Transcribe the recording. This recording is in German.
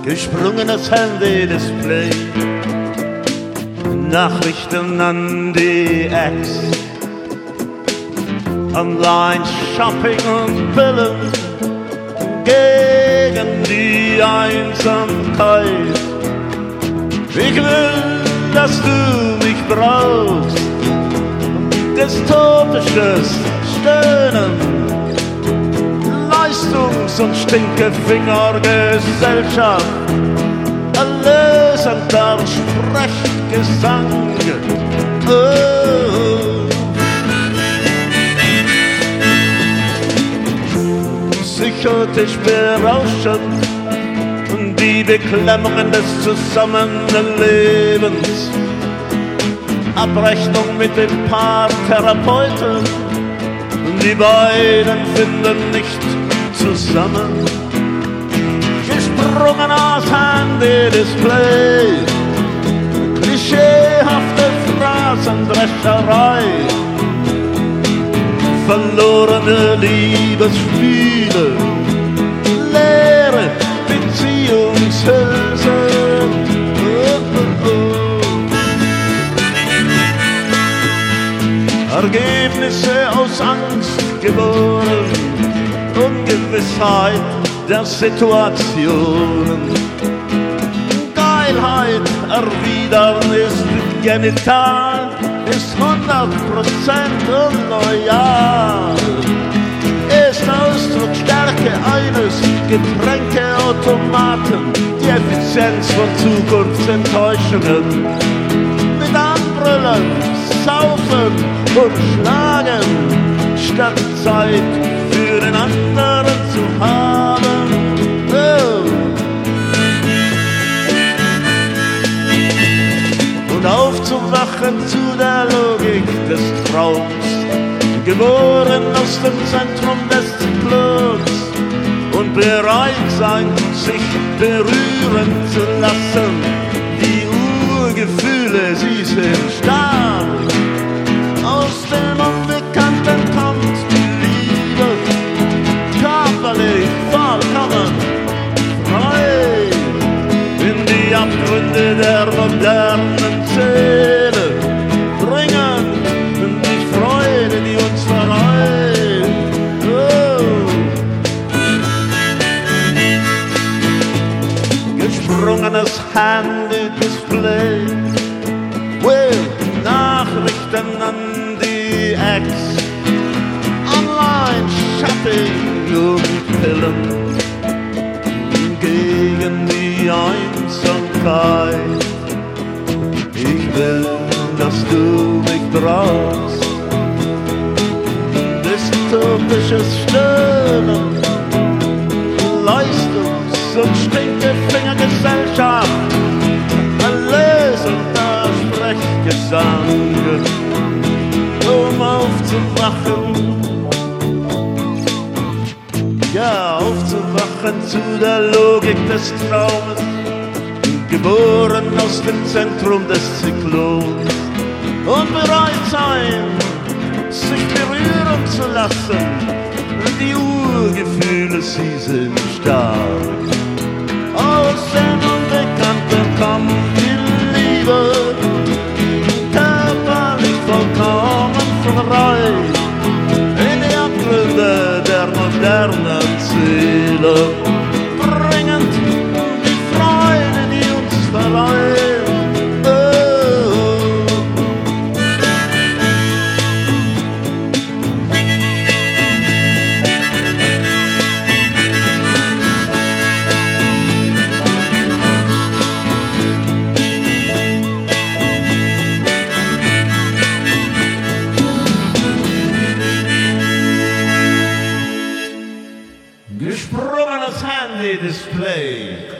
Gesprungenes Handy-Display, Nachrichten an die Ex, Online-Shopping und Pillen gegen die Einsamkeit. Ich will, dass du mich brauchst, dystopisches Stöhnen, Leistungs- und Stinkefingergesellschaft, erlösender Sprechgesang. Psychotisch berauschend, die Beklemmungen des Zusammenlebens, Abrechnung mit den Paartherapeuten, die beiden finden nicht zusammen. Gesprungen aus Handy-Display, klischeehafte Phrasendrescherei, verlorene Liebesspiele, leere Beziehungshülse. Ergebnisse aus Angst geboren, Ungewissheit der Situationen. Geilheit erwidern ist genital, ist 100% unloyal. Ist Ausdruck Stärke eines Getränkeautomaten, die Effizienz von Zukunftsenttäuschungen. Mit Anbrüllen, Saufen und Schlagen, statt Zeit für den anderen zu haben. Oh. Und aufzuwachen zu der Logik des Traums, geboren aus dem Zentrum des Zyklons, und bereit sein, sich berühren zu lassen. Die Urgefühle, sie sind stark. Aus dem Unbekannten kommt die Liebe, körperlich vollkommen frei, in die Abgründe der modernen Seele bringen die Freude, die uns vereint. Oh. Gesprungenes Handy-Display, Nachrichten an die Ex, Online-Shopping und Pillen gegen die Einsamkeit. Ich will, dass du mich brauchst, dystopisches Stöhnen, Leistungs- und Stinkefingergesellschaft, erlösender Sprechgesang, um aufzuwachen, ja, aufzuwachen zu der Logik des Traumes, geboren aus dem Zentrum des Zyklons, und bereit sein, sich berühren zu lassen. Die Urgefühle, sie sind stark. Aus dem Unbekannten kommt die Liebe, körperlich vollkommen frei, in die Abgründe der modernen Seele, bringend die Freude, die uns vereint. Gesprungenes Handy-Display.